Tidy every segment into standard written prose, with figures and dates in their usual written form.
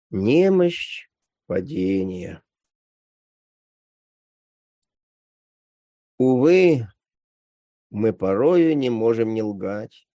Немощь падения. Увы, мы порою не можем не лгать,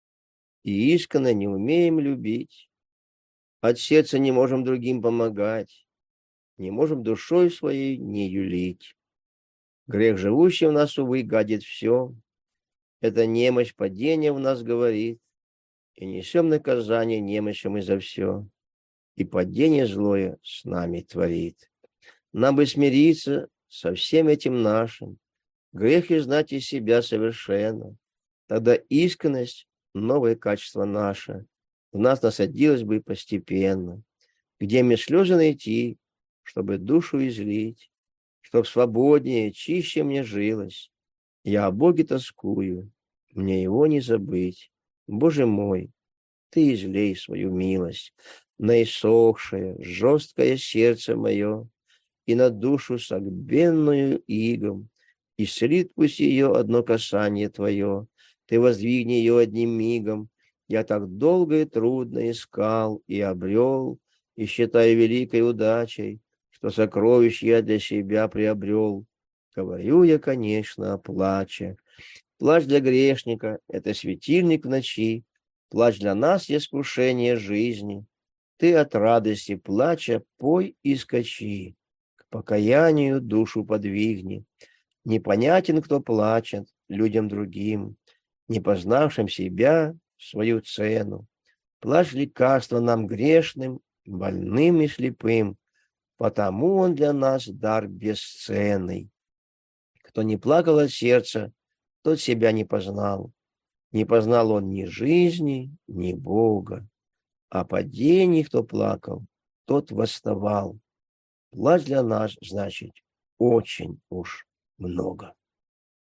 и искренне не умеем любить. От сердца не можем другим помогать, не можем душой своей не юлить. Грех, живущий в нас, увы, гадит все. Это немощь падения в нас говорит, и несем наказание немощью мы за все. И падение злое с нами творит. Нам бы смириться со всем этим нашим, грех и знать из себя совершенно. Тогда искренность, новое качество наше, в нас насадилось бы постепенно. Где мне слезы найти, чтобы душу излить, чтоб свободнее, чище мне жилось. Я о Боге тоскую, мне его не забыть. Боже мой, ты излей свою милость на иссохшее, жесткое сердце мое и на душу согбенную игом. Исцелит пусть ее одно касание твое, ты воздвигни ее одним мигом. Я так долго и трудно искал и обрел, и считаю великой удачей, что сокровищ я для себя приобрел. Говорю я, конечно, плача. Плач для грешника — это светильник в ночи, плач для нас — искушение жизни. Ты от радости плача пой и скачи, к покаянию душу подвигни. Непонятен, кто плачет людям другим, не познавшим себя, свою цену. Плачь лекарство нам грешным, больным и слепым, потому он для нас дар бесценный. Кто не плакал от сердца, тот себя не познал. Не познал он ни жизни, ни Бога. О падении, кто плакал, тот восставал. Плач для нас, значит, очень уж много.